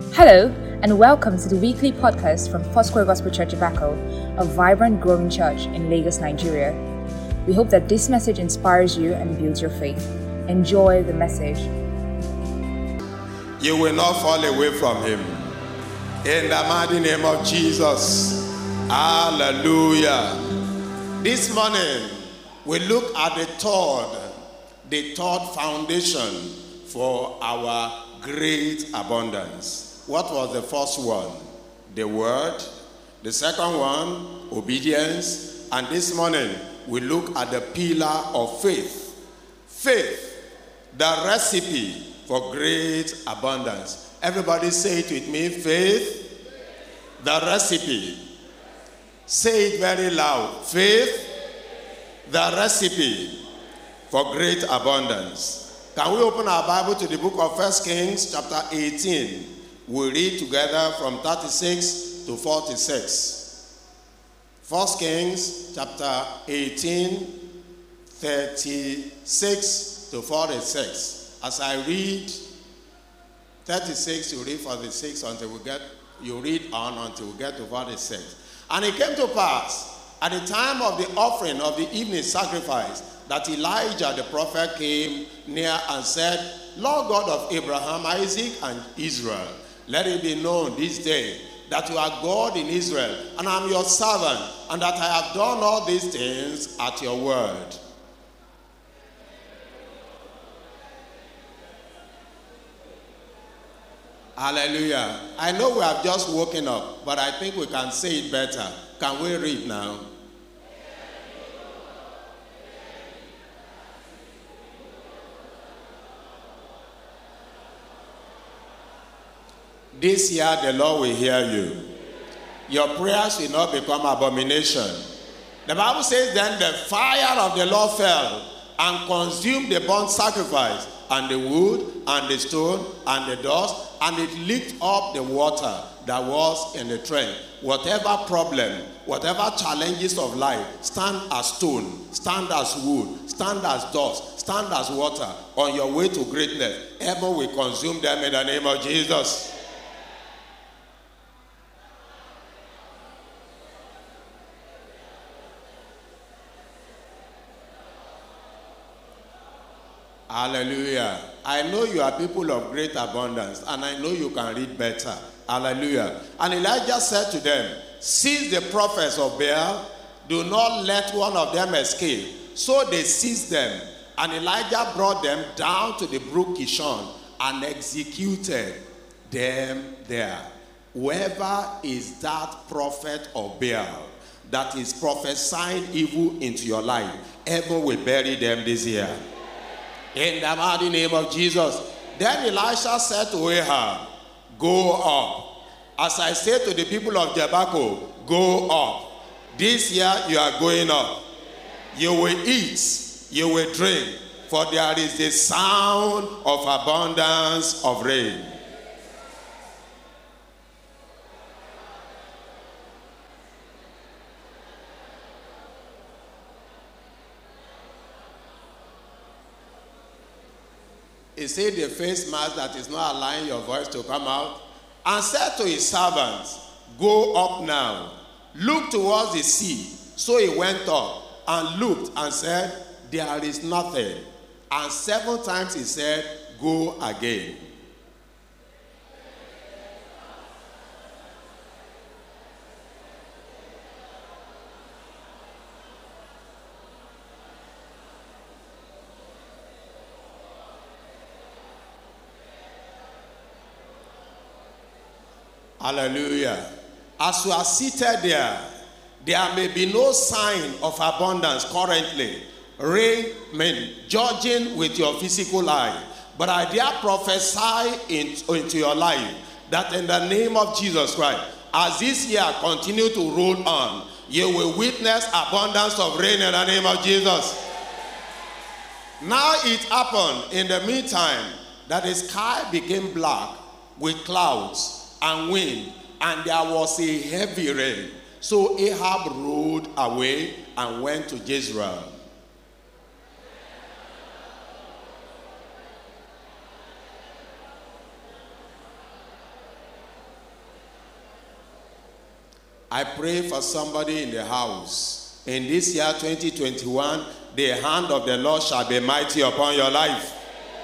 Hello, and welcome to the weekly podcast from Foursquare Gospel Church Ibako, a vibrant, growing church in Lagos, Nigeria. We hope that this message inspires you and builds your faith. Enjoy the message. You will not fall away from him. In the mighty name of Jesus. Hallelujah. This morning, we look at the third foundation for our great abundance. What was the first one? The word. The second one, obedience. And this morning, we look at the pillar of faith. Faith, the recipe for great abundance. Everybody say it with me. Faith, the recipe. Say it very loud. Faith, the recipe for great abundance. Can we open our Bible to the book of 1 Kings chapter 18? We'll read together from 36 to 46. 1 Kings chapter 18, 36 to 46. As I read 36, you read 46 you read on until we get to 46. And it came to pass at the time of the offering of the evening sacrifice that Elijah the prophet came near and said, Lord God of Abraham, Isaac, and Israel, let it be known this day that you are God in Israel, and I am your servant, and that I have done all these things at your word. Hallelujah. I know we have just woken up, but I think we can say it better. Can we read now? This year the Lord will hear you. Your prayers will not become abomination. The Bible says, then the fire of the Lord fell and consumed the burnt sacrifice and the wood and the stone and the dust, and it licked up the water that was in the trench. Whatever problem, whatever challenges of life, stand as stone, stand as wood, stand as dust, stand as water on your way to greatness. Heaven will consume them in the name of Jesus. Hallelujah. I know you are people of great abundance, and I know you can read better. Hallelujah. And Elijah said to them, seize the prophets of Baal, do not let one of them escape. So they seized them, and Elijah brought them down to the brook Kishon and executed them there. Whoever is that prophet of Baal that is prophesying evil into your life, heaven will bury them this year. In the mighty name of Jesus. Then Elisha said to Ahab, go up. As I said to the people of Jericho, go up. This year you are going up. You will eat, you will drink, for there is the sound of abundance of rain. He said the face mask that is not allowing your voice to come out, and said to his servants, go up now, look towards the sea. So he went up and looked and said, there is nothing. And 7 times he said, go again. Hallelujah. As you are seated there may be no sign of abundance currently. Rain, judging with your physical eye. But I dare prophesy into your life that in the name of Jesus Christ, as this year continue to roll on, you will witness abundance of rain in the name of Jesus. Now it happened in the meantime that the sky became black with clouds and wind, and there was a heavy rain. So Ahab rode away and went to Jezreel. I pray for somebody in the house. In this year 2021, the hand of the Lord shall be mighty upon your life.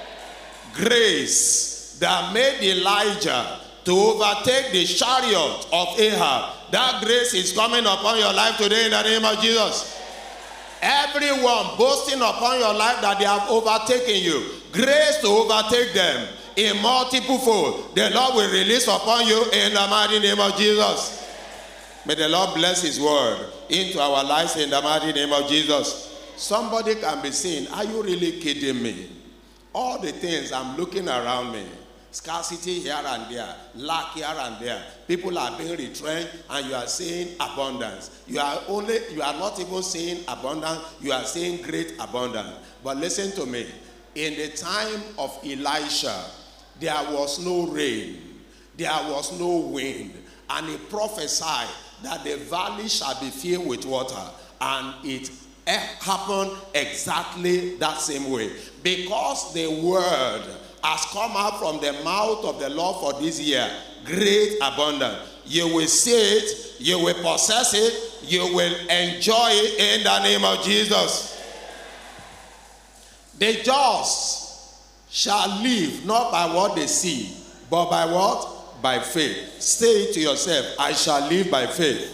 Grace that made Elijah to overtake the chariot of Ahab, that grace is coming upon your life today in the name of Jesus. Everyone boasting upon your life that they have overtaken you, grace to overtake them in multiple fold, the Lord will release upon you in the mighty name of Jesus. May the Lord bless his word into our lives in the mighty name of Jesus. Somebody can be saying, are you really kidding me? All the things I'm looking around me, scarcity here and there, lack here and there, people are being retrenched, and you are seeing abundance. You are not even seeing abundance, you are seeing great abundance. But listen to me, in the time of Elisha, there was no rain, there was no wind, and he prophesied that the valley shall be filled with water, and it happened exactly that same way. Because the word has come out from the mouth of the Lord for this year, great abundance. You will see it, you will possess it, you will enjoy it in the name of Jesus. The just shall live not by what they see, but by what? By faith. Say it to yourself, I shall live by faith.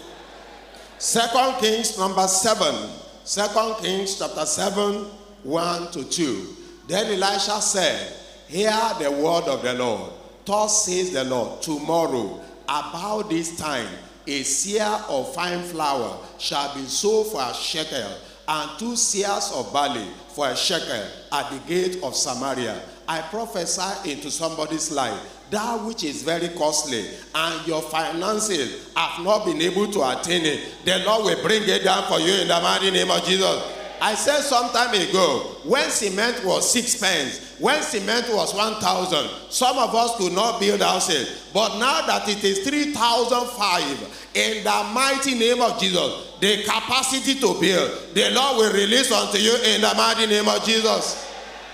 2 Kings number 7. 2 Kings chapter 7, 1-2. Then Elisha said, hear the word of the Lord. Thus says the Lord, tomorrow, about this time, a seah of fine flour shall be sold for a shekel, and 2 seahs of barley for a shekel at the gate of Samaria. I prophesy into somebody's life, that which is very costly, and your finances have not been able to attain it, the Lord will bring it down for you in the mighty name of Jesus. I said some time ago, when cement was 6 pence, when cement was 1,000, some of us could not build houses. But now that it is 3,005, in the mighty name of Jesus, the capacity to build, the Lord will release unto you in the mighty name of Jesus.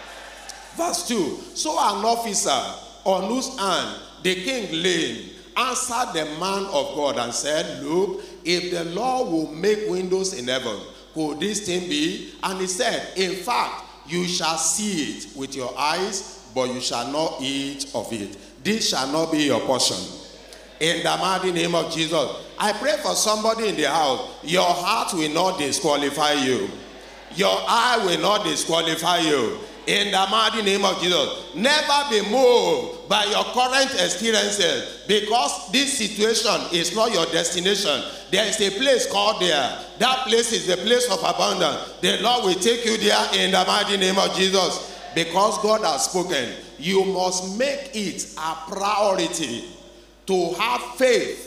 Verse 2, so an officer on whose hand the king leaned answered the man of God and said, look, if the Lord will make windows in heaven, could this thing be? And he said, in fact, you shall see it with your eyes, but you shall not eat of it. This shall not be your portion. In the mighty name of Jesus, I pray for somebody in the house. Your heart will not disqualify you. Your eye will not disqualify you. In the mighty name of Jesus, never be moved by your current experiences, because this situation is not your destination. There is a place called there. That place is the place of abundance. The Lord will take you there in the mighty name of Jesus. Because God has spoken, you must make it a priority to have faith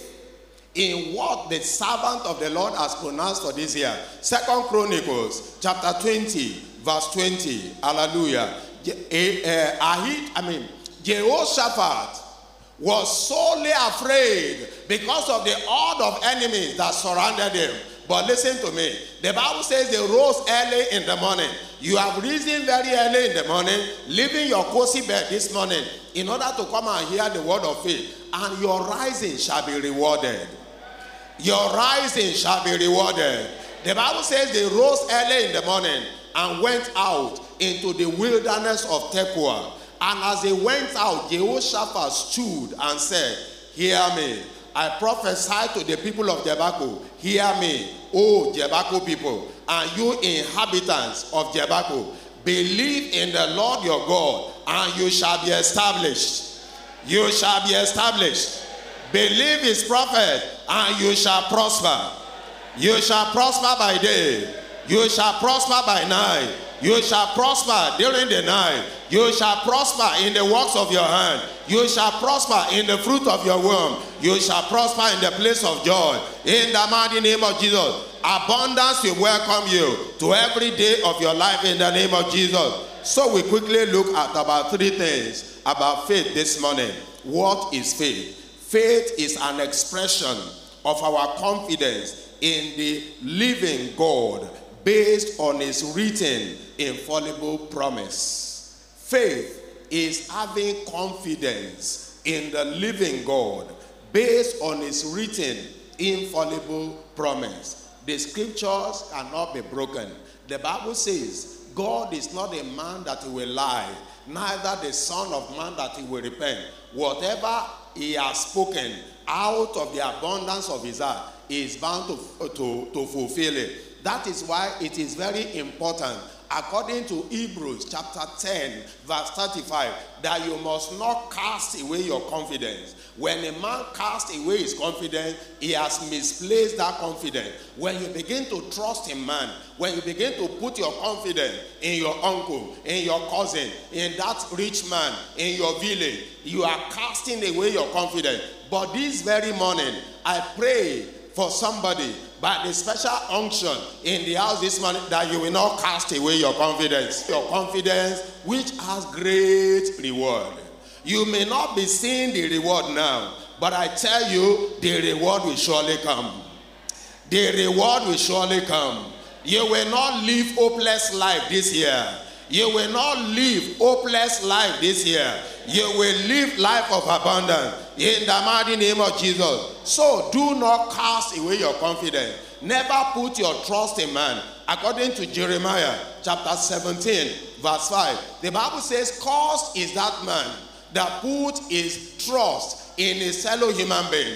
in what the servant of the Lord has pronounced for this year. 2 Chronicles chapter 20, verse 20. Hallelujah. Jehoshaphat was sorely afraid because of the horde of enemies that surrounded him. But listen to me. The Bible says they rose early in the morning. You have risen very early in the morning, leaving your cozy bed this morning in order to come and hear the word of faith. And your rising shall be rewarded. Your rising shall be rewarded. The Bible says they rose early in the morning and went out into the wilderness of Tekoa. And as they went out, Jehoshaphat stood and said, hear me. I prophesy to the people of Jericho, hear me, O Jericho people, and you inhabitants of Jericho, believe in the Lord your God, and you shall be established. You shall be established. Believe his prophet, and you shall prosper. You shall prosper by day. You shall prosper by night. You shall prosper during the night. You shall prosper in the works of your hand. You shall prosper in the fruit of your womb. You shall prosper in the place of joy. In the mighty name of Jesus, abundance will welcome you to every day of your life in the name of Jesus. So we quickly look at about 3 things about faith this morning. What is faith? Faith is an expression of our confidence in the living God based on his written infallible promise. Faith is having confidence in the living God based on his written infallible promise. The scriptures cannot be broken. The Bible says, God is not a man that he will lie, neither the son of man that he will repent. Whatever he has spoken out of the abundance of his heart, he is bound to fulfill it. That is why it is very important, according to Hebrews chapter 10, verse 35, that you must not cast away your confidence. When a man casts away his confidence, he has misplaced that confidence. When you begin to trust in man, when you begin to put your confidence in your uncle, in your cousin, in that rich man, in your village, you are casting away your confidence. But this very morning, I pray for somebody by the special unction in the house this morning that you will not cast away your confidence. Your confidence which has great reward. You may not be seeing the reward now, but I tell you, the reward will surely come. The reward will surely come. You will not live hopeless life this year. You will not live hopeless life this year. You will live life of abundance in the mighty name of Jesus. So do not cast away your confidence. Never put your trust in man. According to Jeremiah chapter 17 verse 5, the Bible says, cursed is that man that put his trust in a fellow human being.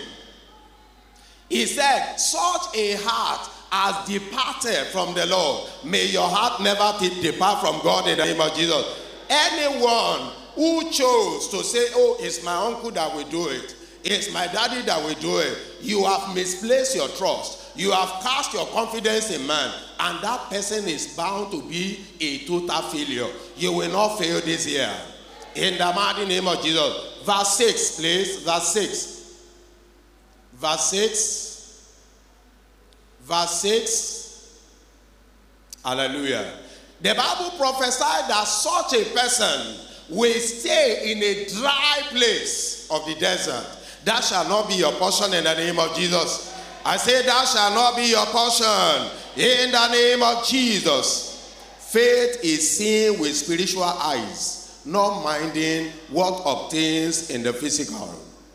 He said, such a heart has departed from the Lord. May your heart never depart from God in the name of Jesus. Anyone who chose to say, oh, it's my uncle that will do it, it's my daddy that will do it, you have misplaced your trust. You have cast your confidence in man, and that person is bound to be a total failure. You will not fail this year. In the mighty name of Jesus. Verse 6, please. Verse 6. Verse 6. Verse 6. Hallelujah. The Bible prophesied that such a person will stay in a dry place of the desert. That shall not be your portion in the name of Jesus. I say that shall not be your portion in the name of Jesus. Faith is seen with spiritual eyes, not minding what obtains in the physical.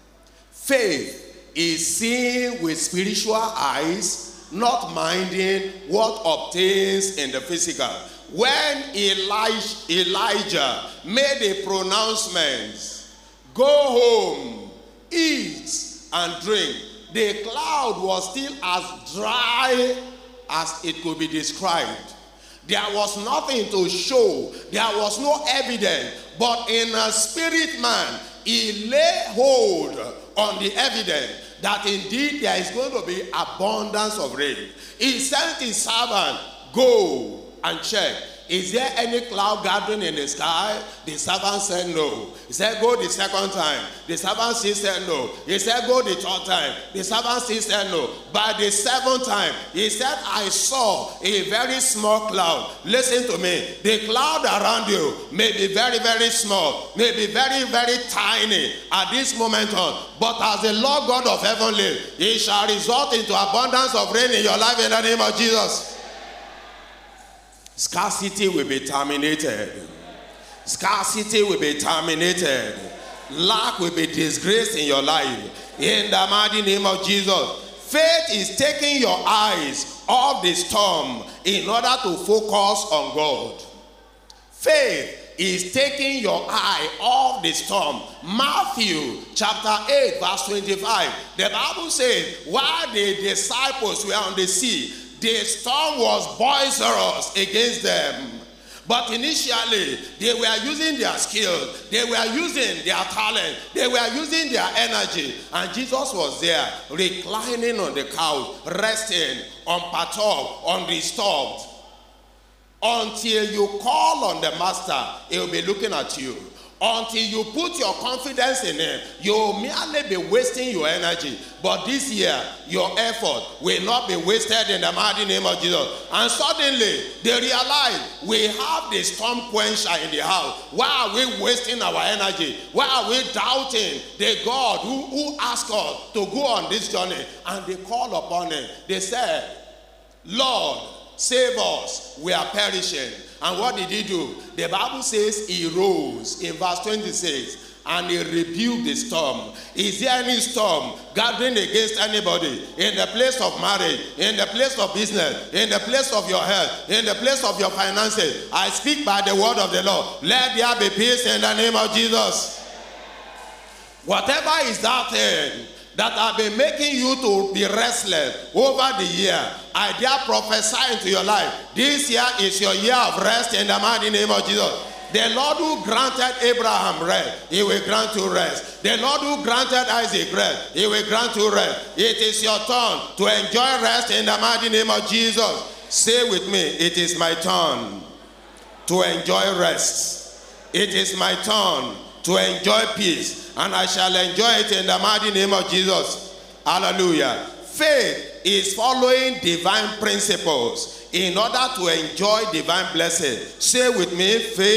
Faith is seen with spiritual eyes, not minding what obtains in the physical. When Elijah made a pronouncement, go home, eat and drink, the cloud was still as dry as it could be described. There was nothing to show. There was no evidence. But in a spirit man, he lay hold on the evidence that indeed there is going to be abundance of rain. He sent his servant, go and check. Is there any cloud gathering in the sky? The servant said no. He said, go the second time. The servant still said no. He said, go the third time. The servant still said no. By the seventh time, he said, I saw a very small cloud. Listen to me. The cloud around you may be very, very small, may be very, very tiny at this moment on. But as the Lord God of heaven lives, it shall result into abundance of rain in your life in the name of Jesus. Scarcity will be terminated. Scarcity will be terminated. Lack will be disgraced in your life. In the mighty name of Jesus. Faith is taking your eyes off the storm in order to focus on God. Faith is taking your eye off the storm. Matthew chapter 8 verse 25. The Bible says, while the disciples were on the sea, the storm was boisterous against them. But initially, they were using their skills. They were using their talent. They were using their energy. And Jesus was there, reclining on the couch, resting, unperturbed, undisturbed. Until you call on the master, he will be looking at you. Until you put your confidence in him, you will merely be wasting your energy. But this year, your effort will not be wasted in the mighty name of Jesus. And suddenly, they realize we have the storm quencher in the house. Why are we wasting our energy? Why are we doubting the God who asked us to go on this journey? And they call upon him. They said, Lord, save us, we are perishing. And what did he do? The Bible says he rose in verse 26. and he rebuked the storm. Is there any storm gathering against anybody in the place of marriage, in the place of business, in the place of your health, in the place of your finances? I speak by the word of the Lord. Let there be peace in the name of Jesus. Whatever is that thing that have been making you to be restless over the year, I dare prophesy into your life. This year is your year of rest in the mighty name of Jesus. The Lord who granted Abraham rest, he will grant you rest. The Lord who granted Isaac rest, he will grant you rest. It is your turn to enjoy rest in the mighty name of Jesus. Say with me, it is my turn to enjoy rest. It is my turn to enjoy peace, and I shall enjoy it in the mighty name of Jesus. Hallelujah. Faith is following divine principles in order to enjoy divine blessing. Say with me,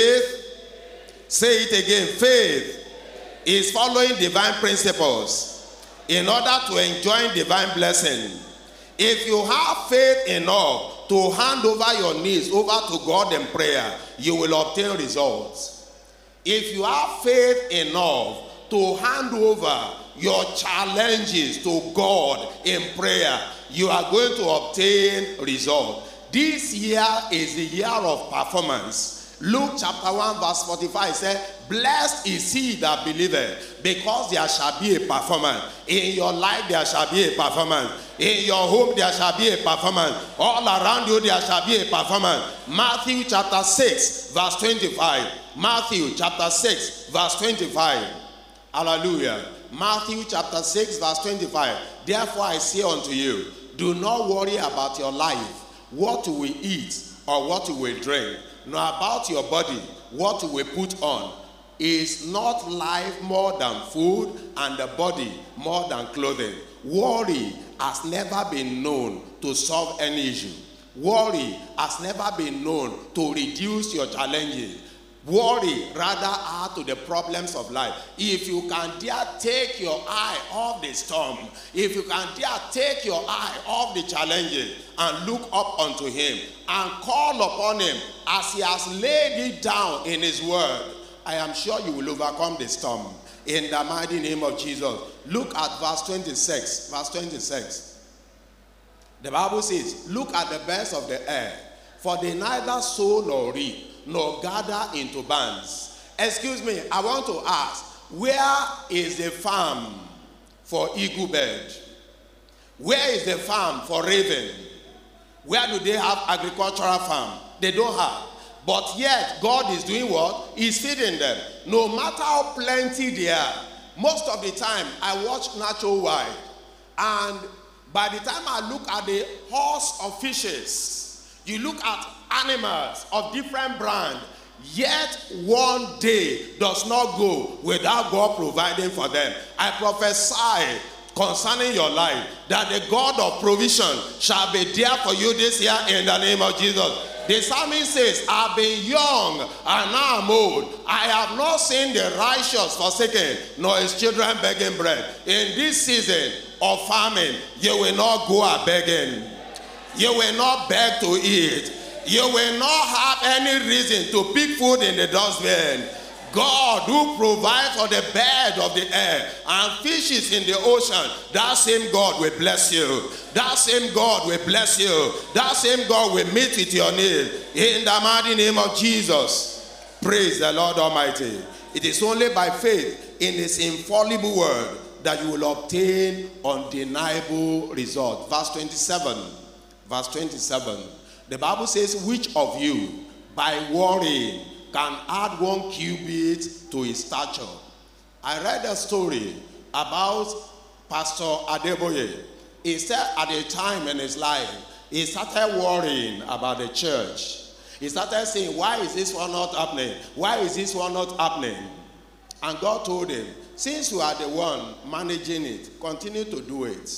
faith. Say it again. Faith is following divine principles in order to enjoy divine blessing. If you have faith enough to hand over your needs over to God in prayer, you will obtain results. If you have faith enough to hand over your challenges to God in prayer, you are going to obtain results. This year is the year of performance. Luke chapter 1 verse 45 says, blessed is he that believeth, because there shall be a performance. In your life there shall be a performance. In your home there shall be a performance. All around you there shall be a performance. Matthew chapter 6 verse 25. Matthew chapter 6 verse 25. Hallelujah. Matthew chapter 6 verse 25. Therefore I say unto you, do not worry about your life, what you will eat or what you will drink, nor about your body, what you will put on. Is not life more than food, and the body more than clothing? Worry has never been known to solve any issue. Worry has never been known to reduce your challenges. Worry rather add to the problems of life. If you can dare take your eye off the storm, if you can dare take your eye off the challenges and look up unto him and call upon him as he has laid it down in his word, I am sure you will overcome the storm in the mighty name of Jesus. Look at verse 26. Verse 26. The Bible says, look at the birds of the air, for they neither sow nor reap, nor gather into barns. Excuse me, I want to ask, where is the farm for eagle bird? Where is the farm for raven? Where do they have agricultural farm? They don't have. But yet, God is doing what? He's feeding them. No matter how plenty they are. Most of the time, I watch Natural Wild. And by the time I look at the horse of fishes, you look at animals of different brand, yet one day does not go without God providing for them. I prophesy concerning your life that the God of provision shall be there for you this year in the name of Jesus. The psalmist says, I've been young and now I'm old. I have not seen the righteous forsaken, nor his children begging bread. In this season of famine, you will not go a begging. You will not beg to eat. You will not have any reason to pick food in the dustbin. God who provides for the bird of the air and fishes in the ocean, that same God will bless you. That same God will bless you. That same God will meet with your need. In the mighty name of Jesus. Praise the Lord Almighty. It is only by faith in his infallible word that you will obtain undeniable result. Verse 27. Verse 27. The Bible says, which of you by worrying can add 1 cubit to his stature? I read a story about Pastor Adeboye. He said at a time in his life, he started worrying about the church. He started saying, why is this one not happening? Why is this one not happening? And God told him, since you are the one managing it, continue to do it.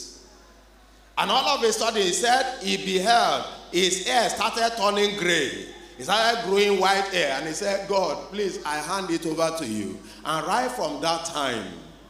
And all of a sudden he said, he beheld, his hair started turning gray. He started growing white hair, and he said, God, please, I hand it over to you. And right from that time,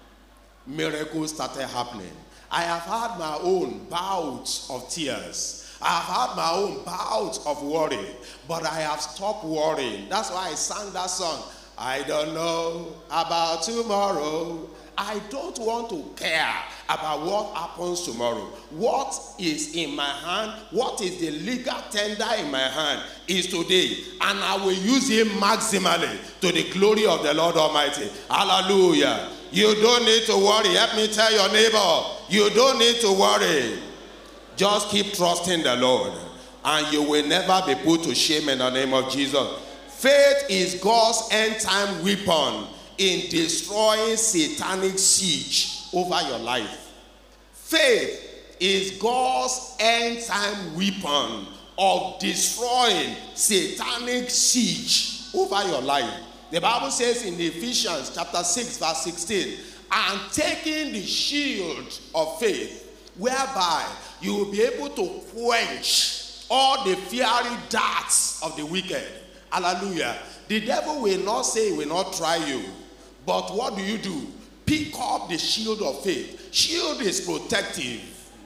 miracles started happening. I have had my own bouts of tears. I have had my own bouts of worry, but I have stopped worrying. That's why I sang that song. I don't know about tomorrow. I don't want to care about what happens tomorrow. What is in my hand, what is the legal tender in my hand is today. And I will use it maximally to the glory of the Lord Almighty. Hallelujah. You don't need to worry. Help me tell your neighbor, you don't need to worry. Just keep trusting the Lord, and you will never be put to shame in the name of Jesus. Faith is God's end-time weapon in destroying satanic siege over your life. Faith is God's end-time weapon of destroying satanic siege over your life. The Bible says in Ephesians chapter 6 verse 16, and taking the shield of faith, whereby you will be able to quench all the fiery darts of the wicked. Hallelujah. The devil will not say he will not try you. But what do? Pick up the shield of faith. Shield is protective.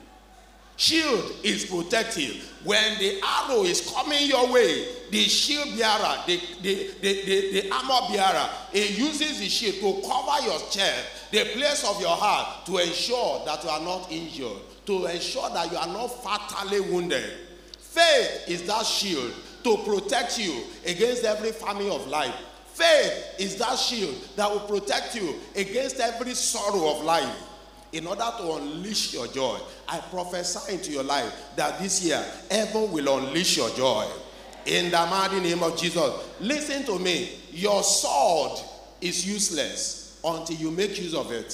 Shield is protective. When the arrow is coming your way, the shield bearer, the armor bearer, he uses the shield to cover your chest, the place of your heart, to ensure that you are not injured, to ensure that you are not fatally wounded. Faith is that shield to protect you against every famine of life. Faith is that shield that will protect you against every sorrow of life. In order to unleash your joy, I prophesy into your life that this year, heaven will unleash your joy. In the mighty name of Jesus. Listen to me. Your sword is useless until you make use of it.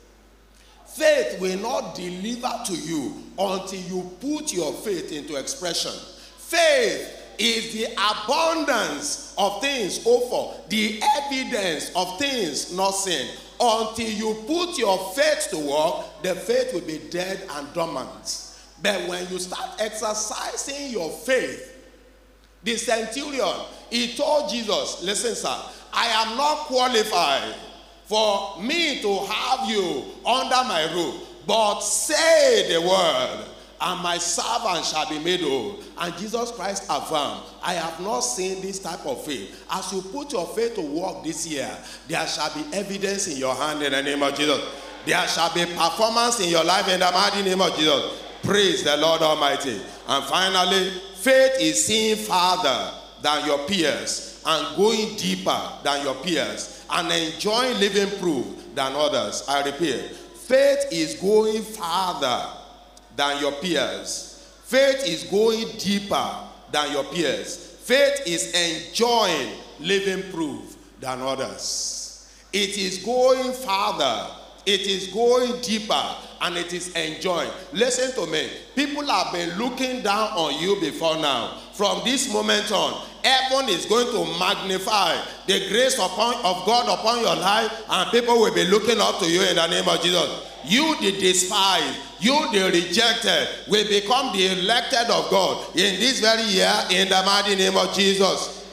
Faith will not deliver to you until you put your faith into expression. Faith is the abundance of things hoped for, the evidence of things not seen. Until you put your faith to work, the faith will be dead and dormant. But when you start exercising your faith, the centurion, he told Jesus, listen, sir, I am not qualified for me to have you under my roof, but say the word, and my servant shall be made whole. And Jesus Christ affirmed, I have not seen this type of faith. As you put your faith to work this year, there shall be evidence in your hand in the name of Jesus. There shall be performance in your life in the mighty name of Jesus. Praise the Lord Almighty. And finally, faith is seeing farther than your peers and going deeper than your peers and enjoying living proof than others. I repeat, faith is going farther than your peers. Faith is going deeper than your peers. Faith is enjoying living proof than others. It is going farther, it is going deeper, and it is enjoying. Listen to me. People have been looking down on you before now. From this moment on, heaven is going to magnify the grace of God upon your life, and people will be looking up to you in the name of Jesus. You, the despised, you, the rejected, will become the elected of God in this very year in the mighty name of Jesus.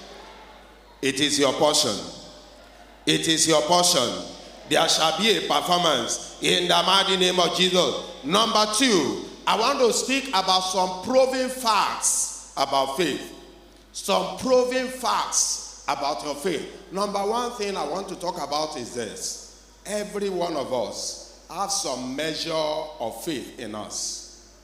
It is your portion. It is your portion. There shall be a performance in the mighty name of Jesus. Number 2, I want to speak about some proven facts about faith. Some proven facts about your faith. Number 1 thing I want to talk about is this. Every one of us have some measure of faith in us.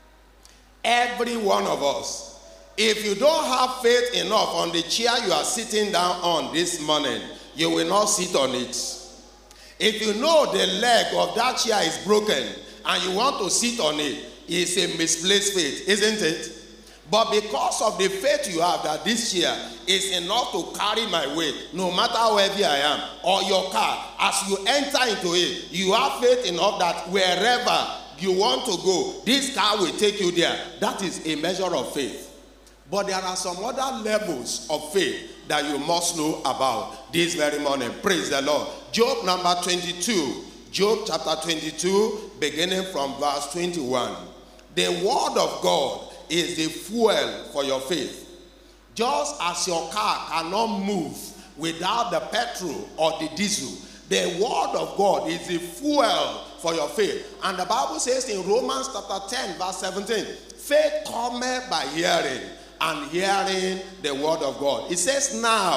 Every one of us. If you don't have faith enough on the chair you are sitting down on this morning, you will not sit on it. If you know the leg of that chair is broken and you want to sit on it, it's a misplaced faith, isn't it? But because of the faith you have that this chair is enough to carry my weight, no matter how heavy I am, or your car, as you enter into it, you have faith enough that wherever you want to go, this car will take you there. That is a measure of faith. But there are some other levels of faith that you must know about this very morning. Praise the Lord. Job number 22. Job chapter 22, beginning from verse 21. The word of God is the fuel for your faith. Just as your car cannot move without the petrol or the diesel, the word of God is the fuel for your faith. And the Bible says in Romans chapter 10, verse 17, faith cometh by hearing, and hearing the word of God. It says, now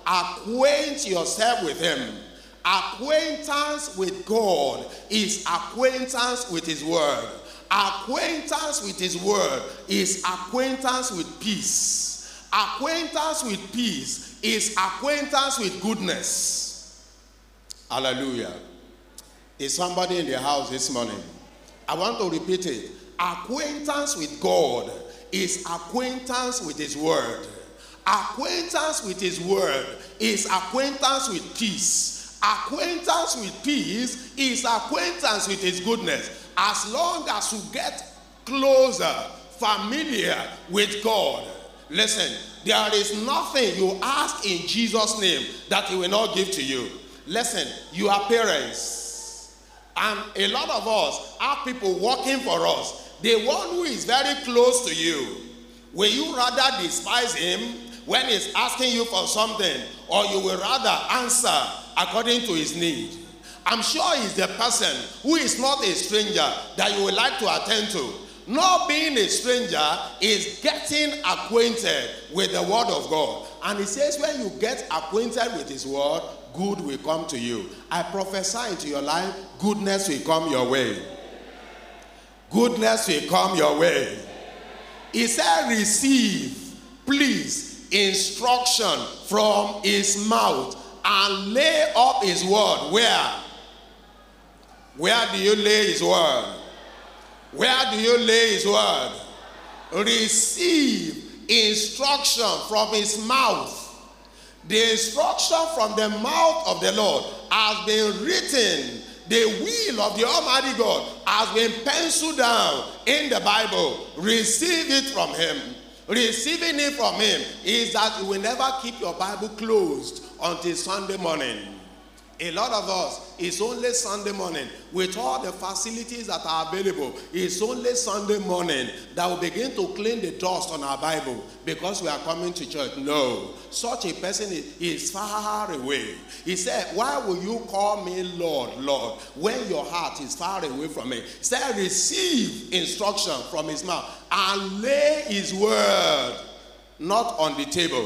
acquaint yourself with him. Acquaintance with God is acquaintance with his word. Acquaintance with his word is acquaintance with peace. Acquaintance with peace is acquaintance with goodness. Hallelujah. Is somebody in the house this morning? I want to repeat it. Acquaintance with God is acquaintance with his word. Acquaintance with his word is acquaintance with peace. Acquaintance with peace is acquaintance with his goodness. As long as you get closer, familiar with God, listen, there is nothing you ask in Jesus' name that he will not give to you. Listen, you are parents, and a lot of us have people working for us. The one who is very close to you, will you rather despise him when he's asking you for something, or you will rather answer according to his need? I'm sure he's the person who is not a stranger that you would like to attend to. Not being a stranger is getting acquainted with the word of God. And he says when you get acquainted with his word, good will come to you. I prophesy into your life, goodness will come your way. Goodness will come your way. He said, receive, please, instruction from his mouth and lay up his word. Where? Where do you lay his word? Where do you lay his word? Receive instruction from his mouth. The instruction from the mouth of the Lord has been written. The will of the Almighty God has been penciled down in the Bible. Receive it from him. Receiving it from him is that you will never keep your Bible closed until Sunday morning. A lot of us, it's only Sunday morning. With all the facilities that are available, it's only Sunday morning that we begin to clean the dust on our Bible because we are coming to church. No, such a person is far away. He said, why will you call me Lord, Lord, when your heart is far away from me? He said, receive instruction from his mouth and lay his word not on the table,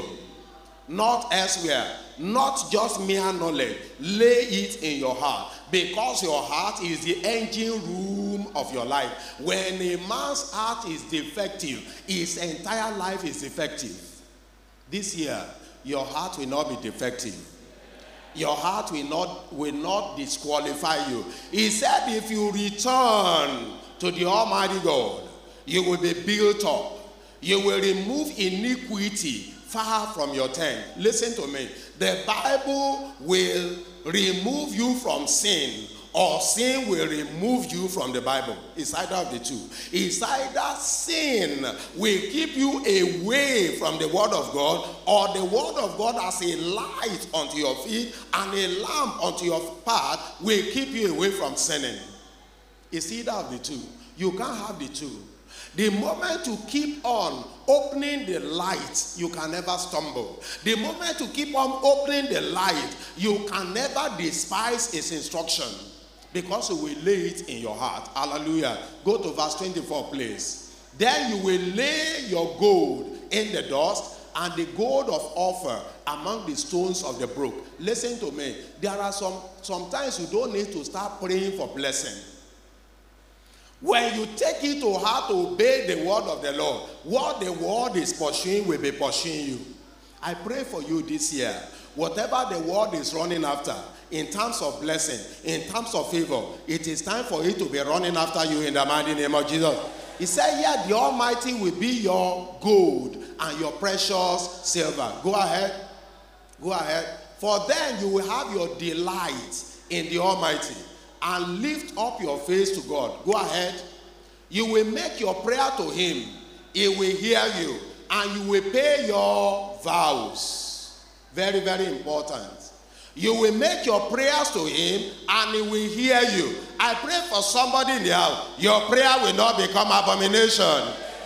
not elsewhere, not just mere knowledge. Lay it in your heart, because your heart is the engine room of your life. When a man's heart is defective, his entire life is defective. This year, your heart will not be defective. Your heart will not disqualify you. He said, if you return to the Almighty God, you will be built up. You will remove iniquity far from your tent. Listen to me. The Bible will remove you from sin, or sin will remove you from the Bible. It's either of the two. It's either sin will keep you away from the word of God, or the word of God as a light unto your feet and a lamp unto your path will keep you away from sinning. It's either of the two. You can't have the two. The moment you keep on opening the light, you can never stumble. The moment you keep on opening the light, you can never despise his instruction, because you will lay it in your heart. Hallelujah. Go to verse 24, please. Then you will lay your gold in the dust, and the gold of Ophir among the stones of the brook. Listen to me. There are sometimes you don't need to start praying for blessing. When you take it to heart to obey the word of the Lord, what the word is pursuing will be pursuing you. I pray for you this year, whatever the word is running after, in terms of blessing, in terms of favor, it is time for it to be running after you in the mighty name of Jesus. He said, yeah, the Almighty will be your gold and your precious silver. Go ahead. Go ahead. For then you will have your delight in the Almighty, and lift up your face to God. Go ahead. You will make your prayer to him. He will hear you, and you will pay your vows. Very, very important. You will make your prayers to him, and he will hear you. I pray for somebody in the house. Your prayer will not become abomination.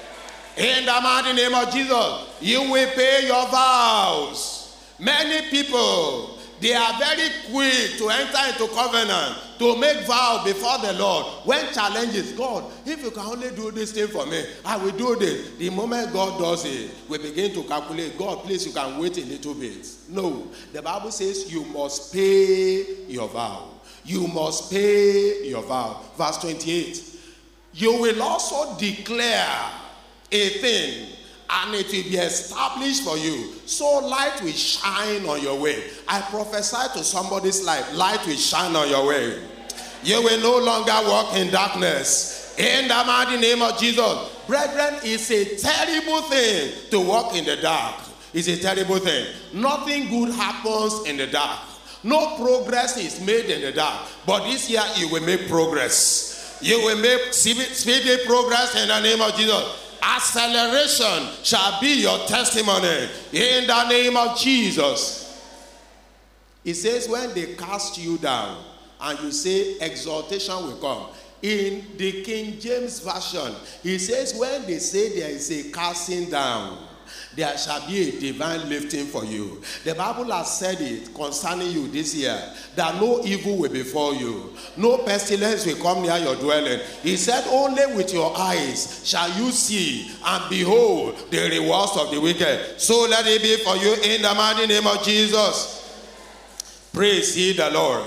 In the mighty name of Jesus, you will pay your vows. Many people, they are very quick to enter into covenant, to make vow before the Lord when challenges. God, if you can only do this thing for me, I will do this. The moment God does it, we begin to calculate, God, please, you can wait a little bit. No, the Bible says you must pay your vow. You must pay your vow. Verse 28. You will also declare a thing, and it will be established for you. So light will shine on your way. I prophesy to somebody's life, light will shine on your way. You will no longer walk in darkness. In the mighty name of Jesus. Brethren, it's a terrible thing to walk in the dark. It's a terrible thing. Nothing good happens in the dark. No progress is made in the dark. But this year, you will make progress. You will make speedy progress in the name of Jesus. Acceleration shall be your testimony in the name of Jesus. It says when they cast you down and you say exaltation will come. In the King James Version, it says when they say there is a casting down, there shall be a divine lifting for you. The Bible has said it concerning you this year, that no evil will befall you. No pestilence will come near your dwelling. He said, only with your eyes shall you see and behold the rewards of the wicked. So let it be for you in the mighty name of Jesus. Praise ye the Lord.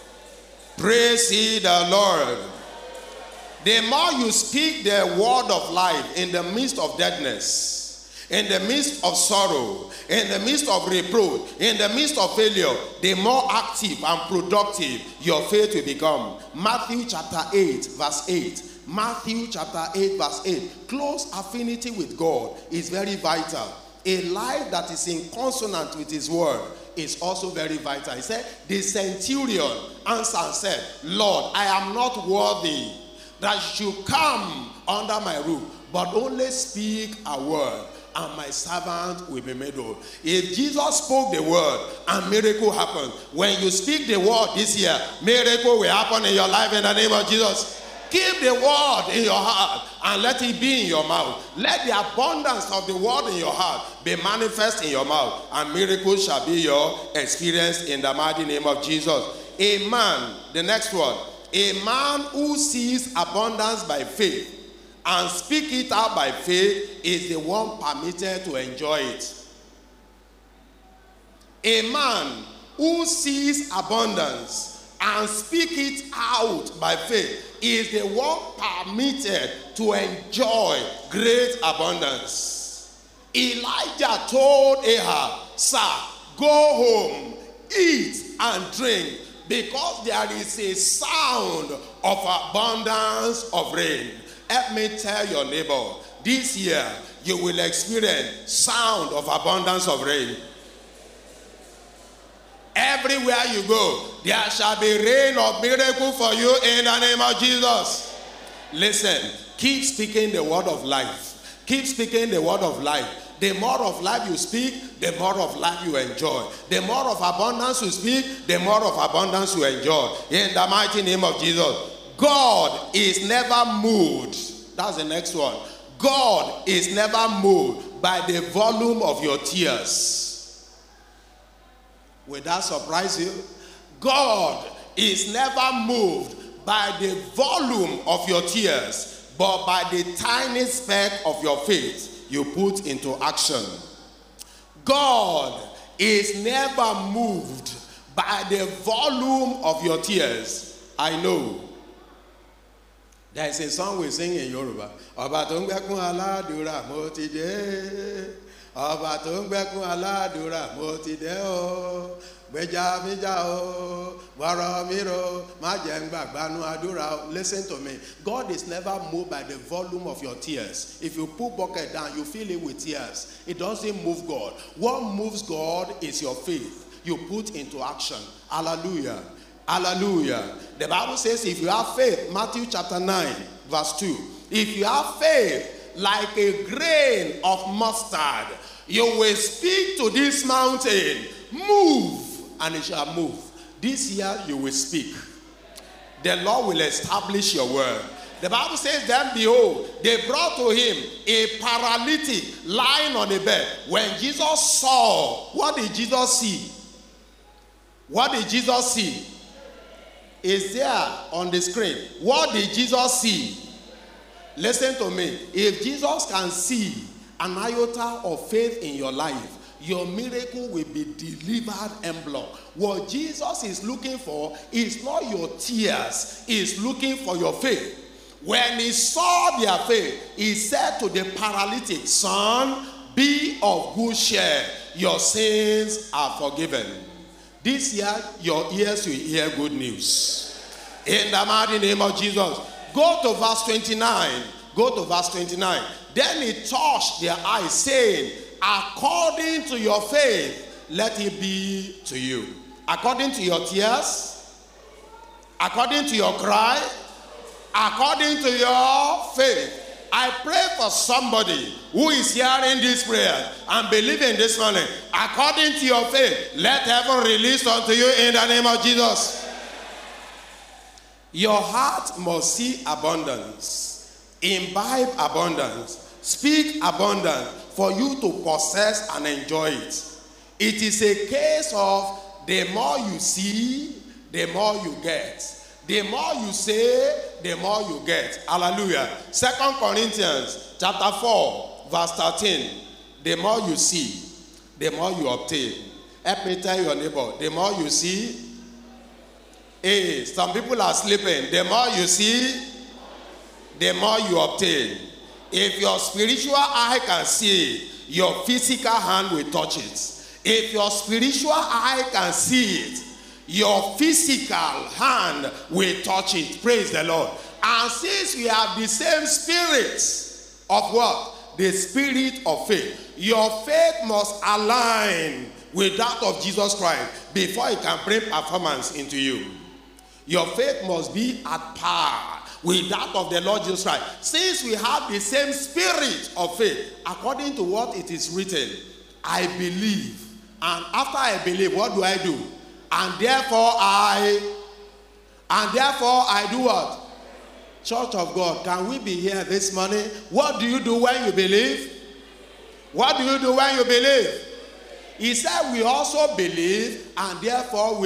Praise ye the Lord. The more you speak the word of life in the midst of deadness, in the midst of sorrow, in the midst of reproach, in the midst of failure, the more active and productive your faith will become. Matthew chapter 8, verse 8. Matthew chapter 8, verse 8. Close affinity with God is very vital. A life that is in consonant with his word is also very vital. He said, the centurion answered and said, Lord, I am not worthy that you should come under my roof, but only speak a word, and my servant will be made whole. If Jesus spoke the word and miracle happened, when you speak the word this year, miracle will happen in your life in the name of Jesus. Keep the word in your heart and let it be in your mouth. Let the abundance of the word in your heart be manifest in your mouth, and miracles shall be your experience in the mighty name of Jesus. A man, the next one, a man who sees abundance by faith and speak it out by faith is the one permitted to enjoy it. A man who sees abundance and speak it out by faith is the one permitted to enjoy great abundance. Elijah told Ahab, sir, go home, eat and drink, because there is a sound of abundance of rain. Let me tell your neighbor, this year you will experience sound of abundance of rain. Everywhere you go, there shall be rain of miracle for you in the name of Jesus. Listen, keep speaking the word of life. Keep speaking the word of life. The more of life you speak, the more of life you enjoy. The more of abundance you speak, the more of abundance you enjoy. In the mighty name of Jesus. God is never moved. That's the next one. God is never moved by the volume of your tears. Will that surprise you? God is never moved by the volume of your tears, but by the tiny speck of your faith you put into action. God is never moved by the volume of your tears. I know. There is a song we sing in Yoruba. Ọba tó ń gbẹ́kún aládùúrà mo ti dé. Ọba tó ń gbẹ́kún aládùúrà mo ti dé o. Gbèjà mi jà o. Wọ̀rọ̀ mi ro. Má jẹ́ ń gbàgbánu àdúrà o. Listen to me. God is never moved by the volume of your tears. If you put bucket down, you fill it with tears. It doesn't move God. What moves God is your faith you put into action. Hallelujah. Hallelujah. The Bible says if you have faith, Matthew chapter 9, verse 2. If you have faith like a grain of mustard, you will speak to this mountain, move, and it shall move. This year you will speak. The Lord will establish your word. The Bible says, then behold, they brought to him a paralytic lying on a bed. When Jesus saw, what did Jesus see? What did Jesus see? is there on the screen. What did Jesus see? Listen to me. If Jesus can see an iota of faith in your life, your miracle will be delivered en bloc. What Jesus is looking for is not your tears. He's looking for your faith. When he saw their faith, he said to the paralytic, son, be of good cheer. Your sins are forgiven. This year, your ears will hear good news. In the mighty name of Jesus. Go to verse 29. Go to verse 29. Then he touched their eyes, saying, according to your faith, let it be to you. According to your tears, according to your cry, according to your faith. I pray for somebody who is hearing this prayer and believing this morning. According to your faith, let heaven release unto you in the name of Jesus. Your heart must see abundance, imbibe abundance, speak abundance for you to possess and enjoy it. It is a case of the more you see, the more you get. The more you say, the more you get. Hallelujah. 2 Corinthians chapter 4, verse 13. The more you see, the more you obtain. Help me tell your neighbor, the more you see, hey, some people are sleeping. The more you see, the more you obtain. If your spiritual eye can see it, your physical hand will touch it. If your spiritual eye can see it, your physical hand will touch it. Praise the Lord. And since we have the same spirit of what? The spirit of faith. Your faith must align with that of Jesus Christ before it can bring performance into you. Your faith must be at par with that of the Lord Jesus Christ. Since we have the same spirit of faith, according to what it is written, I believe. And after I believe, what do I do? And therefore I do what? Church of God, can we be here this morning? What do you do when you believe? What do you do when you believe? He said we also believe, and therefore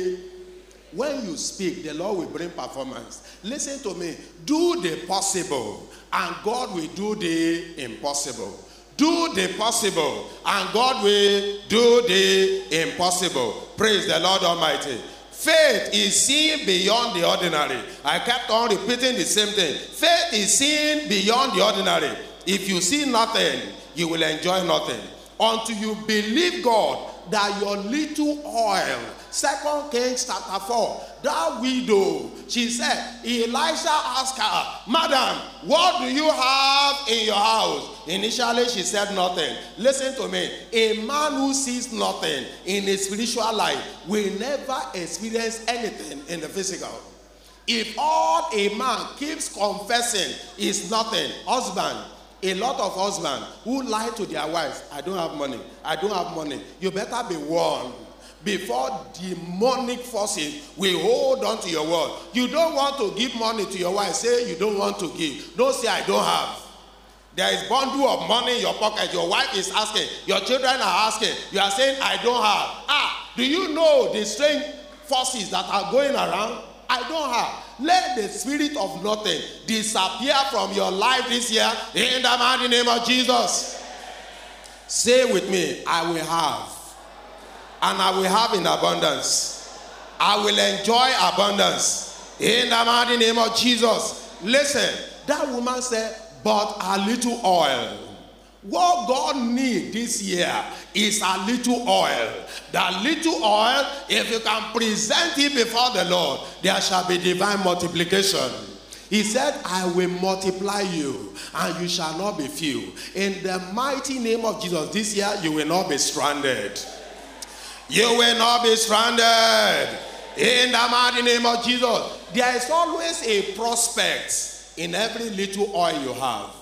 when you speak, the Lord will bring performance. Listen to me. Do the possible, and God will do the impossible. Do the possible, and God will do the impossible. Praise the Lord Almighty. Faith is seen beyond the ordinary. I kept on repeating the same thing. Faith is seen beyond the ordinary. If you see nothing, you will enjoy nothing. Until you believe God that your little oil, 2 Kings chapter 4, that widow, she said, Elisha asked her, Madam, what do you have in your house? Initially, she said nothing. Listen to me. A man who sees nothing in his spiritual life will never experience anything in the physical. If all a man keeps confessing is nothing, husband, a lot of husbands who lie to their wives, I don't have money, I don't have money. You better be warned before demonic forces will hold on to your word. You don't want to give money to your wife, say you don't want to give. Don't say I don't have. There is bundle of money in your pocket. Your wife is asking, your children are asking, you are saying I don't have. Do you know the strange forces that are going around? I don't have. Let the spirit of nothing disappear from your life this year in the mighty name of Jesus. Say with me, I will have. And I will have in abundance. I will enjoy abundance in the mighty name of Jesus. Listen, that woman said, but a little oil. What God needs this year is a little oil. That little oil, if you can present it before the Lord, there shall be divine multiplication. He said, I will multiply you, and you shall not be few. In the mighty name of Jesus, this year you will not be stranded. You will not be stranded. In the mighty name of Jesus. There is always a prospect in every little oil you have.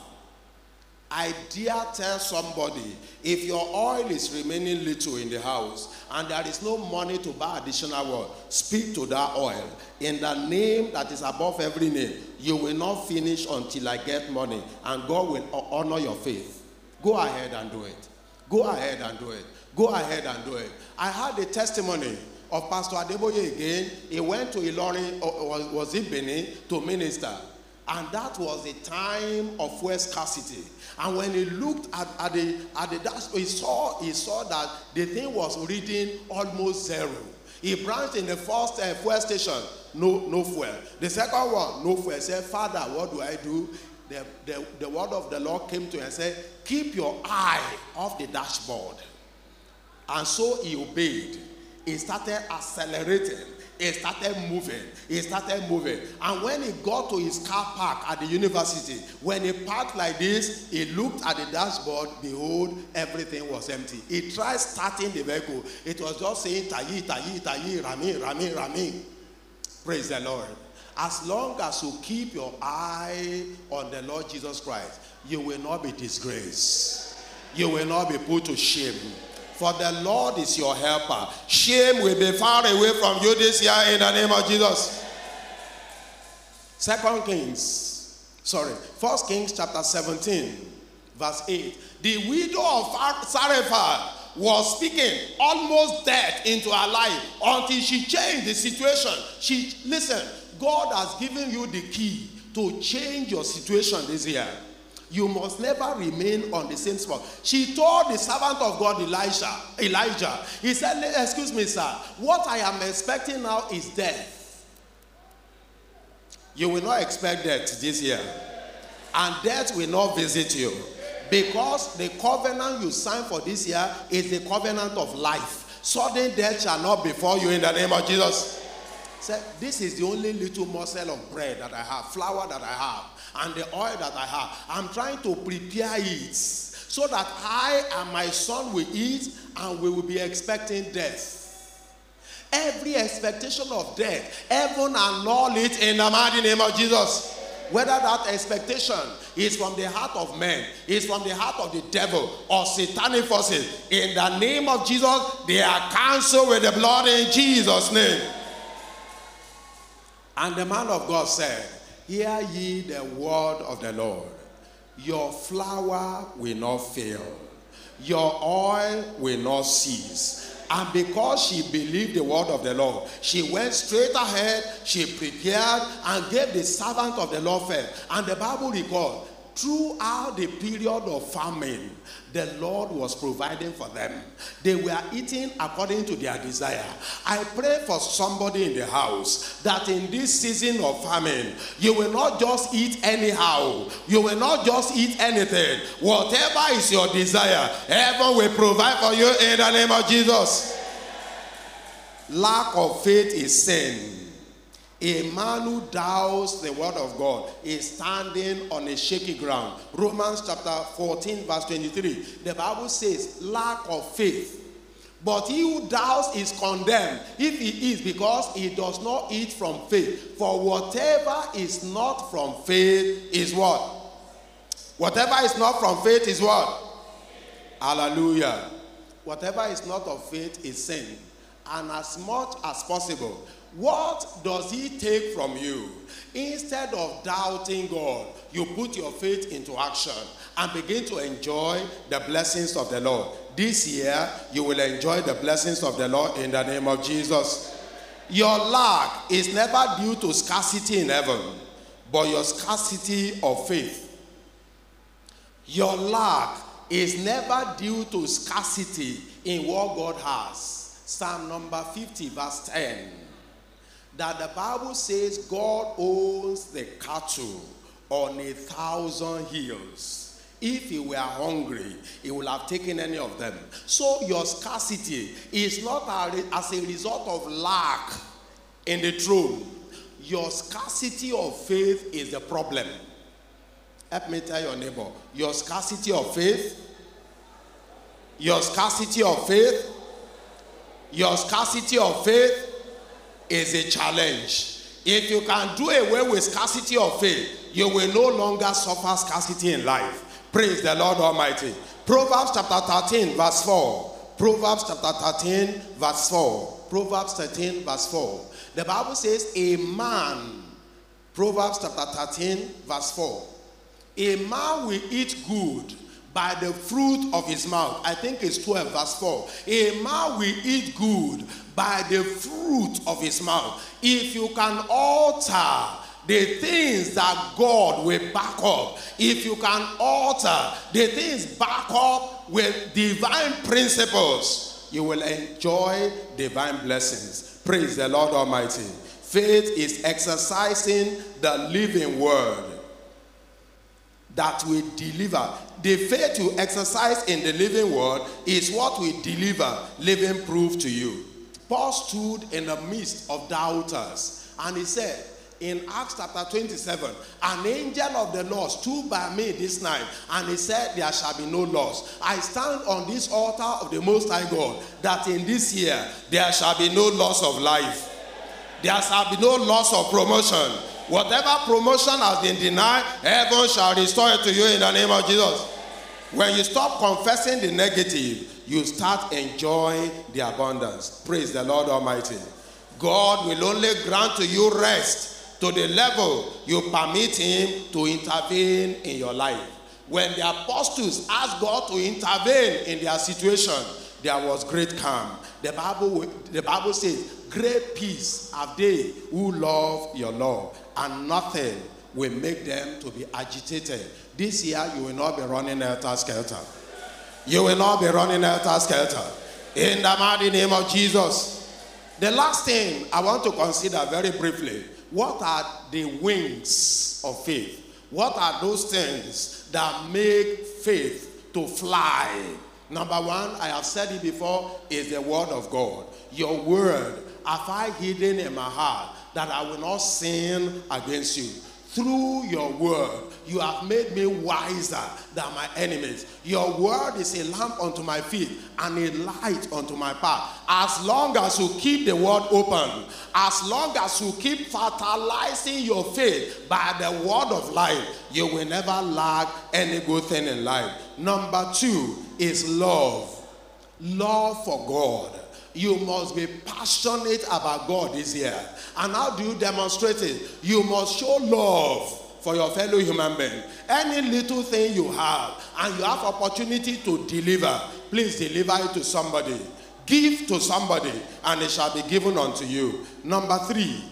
I dare tell somebody, if your oil is remaining little in the house and there is no money to buy additional oil, speak to that oil. In the name that is above every name, you will not finish until I get money, and God will honor your faith. Go ahead and do it. Go ahead and do it. Go ahead and do it. I had a testimony of Pastor Adeboye again. He went to Ilorin, or was it Benin, to minister. And that was the time of fuel scarcity. And when he looked at the dashboard, he saw that the thing was reading almost zero. He branched in the first fuel station, no fuel. The second one, no fuel. He said, Father, what do I do? The word of the Lord came to him and said, keep your eye off the dashboard. And so he obeyed. He started accelerating. He started moving. And when he got to his car park at the university, when he parked like this, he looked at the dashboard. Behold, everything was empty. He tried starting the vehicle. It was just saying, tayi, rami. Praise the Lord. As long as you keep your eye on the Lord Jesus Christ, you will not be disgraced. You will not be put to shame. For the Lord is your helper. Shame will be far away from you this year in the name of Jesus. 1 Kings chapter 17, verse 8. The widow of Zarephath was speaking almost death into her life until she changed the situation. Listen, God has given you the key to change your situation this year. You must never remain on the same spot. She told the servant of God, Elijah, he said, excuse me, sir, what I am expecting now is death. You will not expect death this year. And death will not visit you. Because the covenant you signed for this year is the covenant of life. Sudden death shall not befall you in the name of Jesus. Say, this is the only little morsel of bread that I have, flour that I have, and the oil that I have. I'm trying to prepare it so that I and my son will eat and we will be expecting death. Every expectation of death, heaven annul it in the mighty name of Jesus. Whether that expectation is from the heart of man, is from the heart of the devil, or satanic forces, in the name of Jesus, they are cancelled with the blood in Jesus' name. And the man of God said, hear ye the word of the Lord. Your flour will not fail. Your oil will not cease. And because she believed the word of the Lord, she went straight ahead, she prepared and gave the servant of the Lord first. And the Bible records, throughout the period of famine, the Lord was providing for them. They were eating according to their desire. I pray for somebody in the house that in this season of famine, you will not just eat anyhow. You will not just eat anything. Whatever is your desire, heaven will provide for you in the name of Jesus. Lack of faith is sin. A man who doubts the word of God is standing on a shaky ground. Romans chapter 14 verse 23. The Bible says lack of faith. But he who doubts is condemned if he eats, because he does not eat from faith. For whatever is not from faith is what? Whatever is not from faith is what? Hallelujah. Whatever is not of faith is sin. And as much as possible, what does he take from you? Instead of doubting God, you put your faith into action and begin to enjoy the blessings of the Lord. This year, you will enjoy the blessings of the Lord in the name of Jesus. Your lack is never due to scarcity in heaven, but your scarcity of faith. Your lack is never due to scarcity in what God has. Psalm number 50 verse 10. That the Bible says God owns the cattle on 1,000 hills. If he were hungry, he would have taken any of them. So your scarcity is not as a result of lack in the throne. Your scarcity of faith is the problem. Help me tell your neighbor, your scarcity of faith, your scarcity of faith, your scarcity of faith is a challenge. If you can do away with scarcity of faith, you will no longer suffer scarcity in life. Praise the Lord Almighty. Proverbs chapter 13 verse 4. Proverbs chapter 13 verse 4. Proverbs 13 verse 4. The Bible says a man, Proverbs chapter 13 verse 4. A man will eat good, by the fruit of his mouth. I think it's 12 verse 4. A man will eat good by the fruit of his mouth. If you can alter the things that God will back up, if you can alter the things back up with divine principles, you will enjoy divine blessings. Praise the Lord Almighty. Faith is exercising the living word that will deliver. The faith you exercise in the living word is what will deliver living proof to you. Paul stood in the midst of doubters, and he said in Acts chapter 27, an angel of the Lord stood by me this night, and he said, there shall be no loss. I stand on this altar of the Most High God, that in this year there shall be no loss of life. There shall be no loss of promotion. Whatever promotion has been denied, heaven shall restore it to you in the name of Jesus. When you stop confessing the negative, you start enjoying the abundance. Praise the Lord Almighty. God will only grant to you rest to the level you permit him to intervene in your life. When the apostles asked God to intervene in their situation, there was great calm. The Bible says, great peace have they who love your law, and nothing will make them to be agitated. This year, you will not be running helter-skelter. You will not be running helter-skelter. In the mighty name of Jesus. The last thing I want to consider very briefly, what are the wings of faith? What are those things that make faith to fly? Number one, I have said it before, is the word of God. Your word have I hidden in my heart, that I will not sin against you. Through your word, you have made me wiser than my enemies. Your word is a lamp unto my feet and a light unto my path. As long as you keep the word open, as long as you keep fertilizing your faith by the word of life, you will never lack any good thing in life. Number two is love. Love for God. You must be passionate about God this year. And how do you demonstrate it? You must show love for your fellow human being. Any little thing you have, and you have opportunity to deliver, please deliver it to somebody. Give to somebody, and it shall be given unto you. Number three,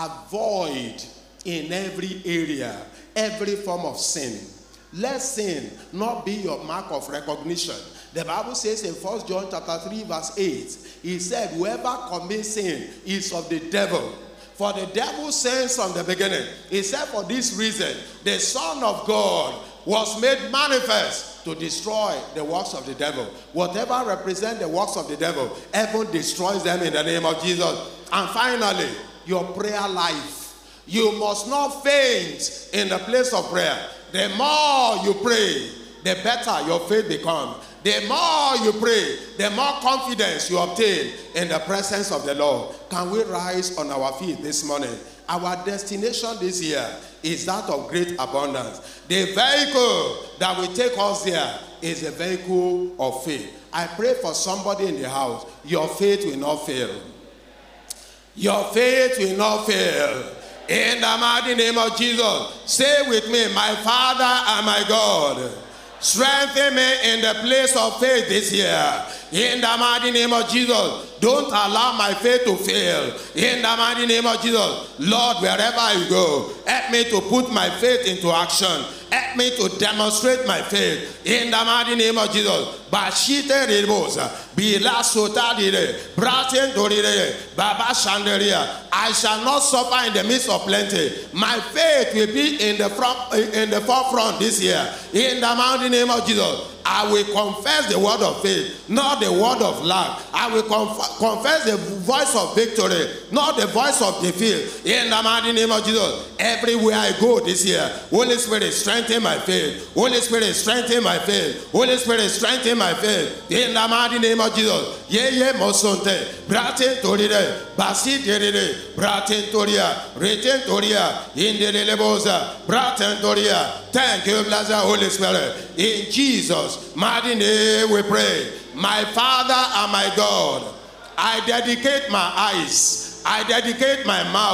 avoid in every area, every form of sin. Let sin not be your mark of recognition. The Bible says in 1 John chapter 3 verse 8, he said, whoever commits sin is of the devil. For the devil sins from the beginning. He said, for this reason, the Son of God was made manifest to destroy the works of the devil. Whatever represents the works of the devil, heaven destroys them in the name of Jesus. And finally, your prayer life. You must not faint in the place of prayer. The more you pray, the better your faith becomes. The more you pray, the more confidence you obtain in the presence of the Lord. Can we rise on our feet this morning? Our destination this year is that of great abundance. The vehicle that will take us there is a vehicle of faith. I pray for somebody in the house. Your faith will not fail. Your faith will not fail. In the mighty name of Jesus, say with me, my Father and my God, strengthen me in the place of faith this year. In the mighty name of Jesus, don't allow my faith to fail. In the mighty name of Jesus, Lord, wherever I go, help me to put my faith into action. Help me to demonstrate my faith. In the mighty name of Jesus. Bashite rebosa, bila sotadire, braten dorire, baba shanderia. I shall not suffer in the midst of plenty. My faith will be in the forefront this year. In the mighty name of Jesus. I will confess the word of faith, not the word of lack. I will confess the voice of victory, not the voice of defeat. In the mighty name of Jesus, everywhere I go this year, Holy Spirit, strengthen my faith. Holy Spirit, strengthen my faith. Holy Spirit, strengthen my faith. In the mighty name of Jesus. Ye mosonte, braten torire, basi derire, braten toria, reten toria, indelebosa, braten toria. Thank you, blessed Holy Spirit. In Jesus' mighty name we pray. My Father and my God, I dedicate my eyes, I dedicate my mouth,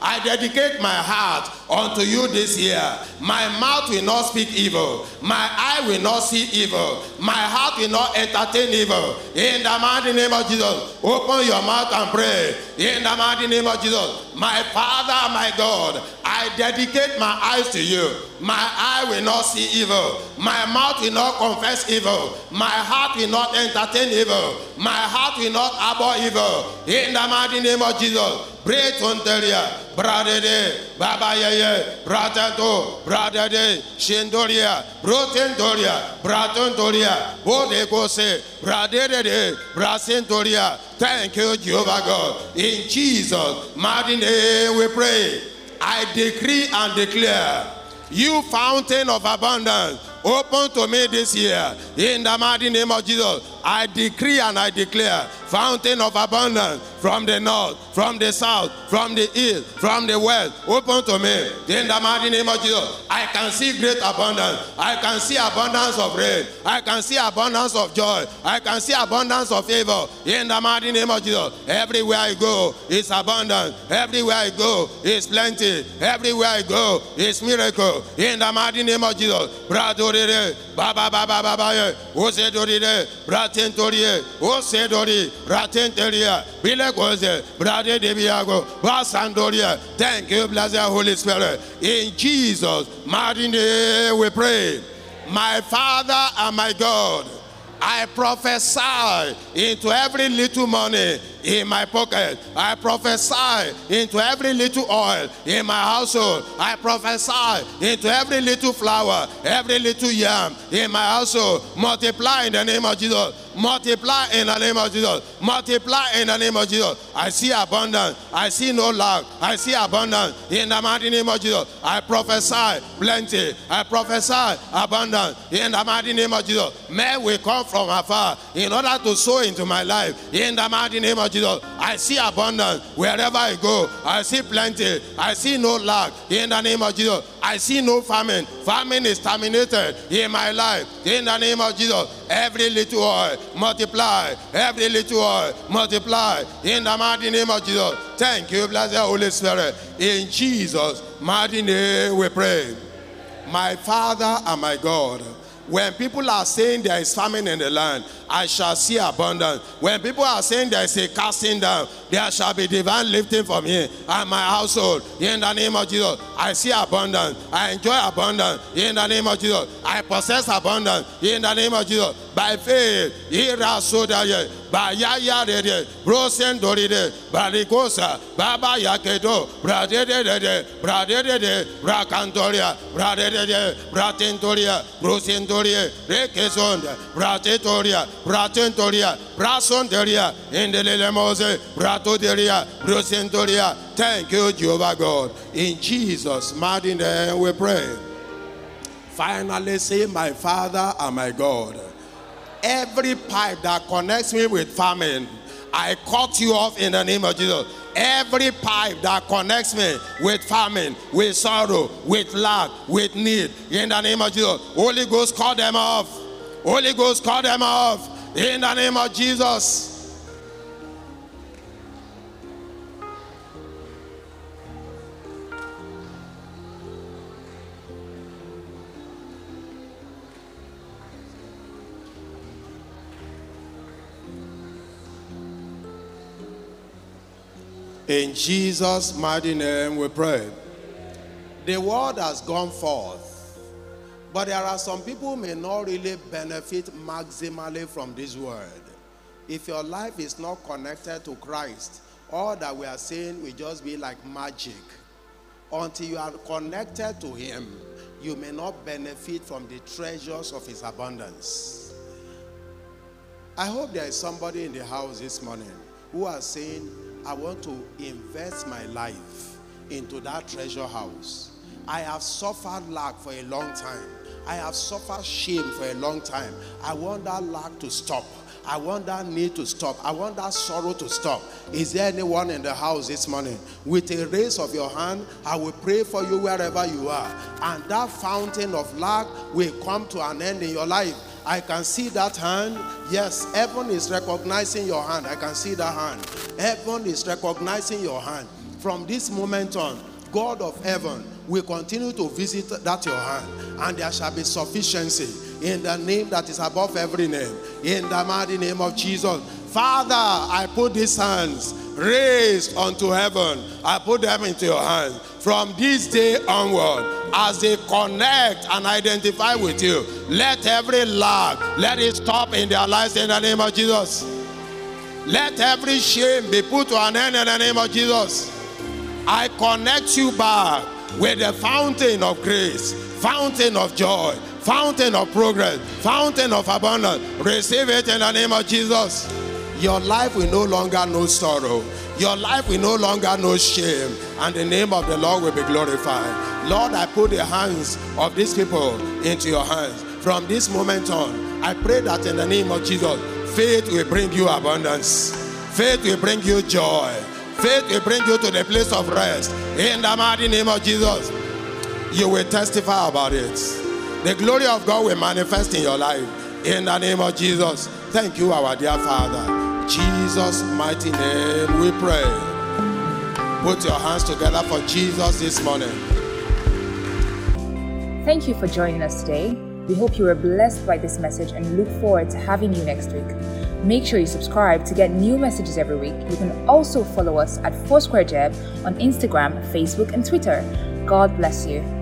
I dedicate my heart unto you this year. My mouth will not speak evil. My eye will not see evil. My heart will not entertain evil. In the mighty name of Jesus, open your mouth and pray. In the mighty name of Jesus, my Father, my God, I dedicate my eyes to you. My eye will not see evil. My mouth will not confess evil. My heart will not entertain evil. My heart will not abhor evil. In the mighty name of Jesus. Pray to Ontaria, Bradede, Baba Yaye, Bratato, Bradade, Shendoria, Brotendoria, Bratondoria, Bodegose, Bradede, Brasendoria. Thank you, Jehovah God. In Jesus' mighty name we pray. I decree and declare, you fountain of abundance, open to me this year. In the mighty name of Jesus, I decree and I declare, fountain of abundance from the north, from the south, from the east, from the west, open to me. In the mighty name of Jesus, I can see great abundance. I can see abundance of rain. I can see abundance of joy. I can see abundance of favor. In the mighty name of Jesus, everywhere I go is abundance. Everywhere I go is plenty. Everywhere I go is miracle. In the mighty name of Jesus, Bradorire, Baba Baba Baba, Osedorire, Bratentorie, Osedori, Bratenteria, Bilegoze, Brade Debiago, Basandoria. Thank you, blessed Holy Spirit. In Jesus' mighty name we pray. My Father and my God, I prophesy into every little money in my pocket. I prophesy into every little oil in my household. I prophesy into every little flour, every little yam in my household. Multiply in the name of Jesus. Multiply in the name of Jesus. Multiply in the name of Jesus. I see abundance. I see no lack. I see abundance in the mighty name of Jesus. I prophesy plenty. I prophesy abundance in the mighty name of Jesus. Men will come from afar in order to sow into my life in the mighty name of Jesus. I see abundance wherever I go. I see plenty. I see no lack in the name of Jesus. I see no famine. Famine is terminated in my life in the name of Jesus. Every little oil multiply. Every little oil multiply in the mighty name of Jesus. Thank you, blessed Holy Spirit. In Jesus' mighty name we pray. My Father and my God, when people are saying there is famine in the land, I shall see abundance. When people are saying there is a casting down, there shall be divine lifting from here and my household. In the name of Jesus, I see abundance. I enjoy abundance. In the name of Jesus, I possess abundance. In the name of Jesus, by faith, by Yaya de Brosen Doride, Barikosa, Baba Yakedo, Bradede, Bradede, Bracantoria, Bradede, Bratentoria, Brosentoria, Rekesonda, Bratetoria, Bratentoria, Brasonteria, in the Lemose, Bratoderia, Brosentoria. Thank you, Jehovah God. In Jesus' mighty name we pray. Finally, say, my Father and my God. Every pipe that connects me with famine, I cut you off in the name of Jesus. Every pipe that connects me with famine, with sorrow, with lack, with need, in the name of Jesus. Holy Ghost, cut them off. Holy Ghost, cut them off in the name of Jesus. In Jesus' mighty name we pray. The word has gone forth, but there are some people who may not really benefit maximally from this word. If your life is not connected to Christ, all that we are saying will just be like magic. Until you are connected to him, you may not benefit from the treasures of his abundance. I hope there is somebody in the house this morning who are saying, I want to invest my life into that treasure house. I have suffered lack for a long time. I have suffered shame for a long time. I want that lack to stop. I want that need to stop. I want that sorrow to stop. Is there anyone in the house this morning? With a raise of your hand, I will pray for you wherever you are. And that fountain of lack will come to an end in your life. I can see that hand. Yes, heaven is recognizing your hand. I can see that hand. Heaven is recognizing your hand. from this moment on, God of heaven will continue to visit that your hand, and there shall be sufficiency in the name that is above every name, in the mighty name of Jesus. Father, I put these hands raised unto heaven. I put them into your hands. From this day onward, as they connect and identify with you, let every lack, let it stop in their lives in the name of Jesus. Let every shame be put to an end in the name of Jesus. I connect you back with the fountain of grace, fountain of joy, fountain of progress, fountain of abundance. Receive it in the name of Jesus. Your life will no longer know sorrow. Your life will no longer know shame. And the name of the Lord will be glorified. Lord, I put the hands of these people into your hands. From this moment on, I pray that in the name of Jesus, faith will bring you abundance. Faith will bring you joy. Faith will bring you to the place of rest. In the mighty name of Jesus, you will testify about it. The glory of God will manifest in your life. In the name of Jesus. Thank you, our dear Father. Jesus' mighty name we pray. Put your hands together for Jesus this morning. Thank you for joining us today. We hope you were blessed by this message and look forward to having you next week. Make sure you subscribe to get new messages every week. You can also follow us at Foursquare Jeb on Instagram, Facebook, and Twitter. God bless you.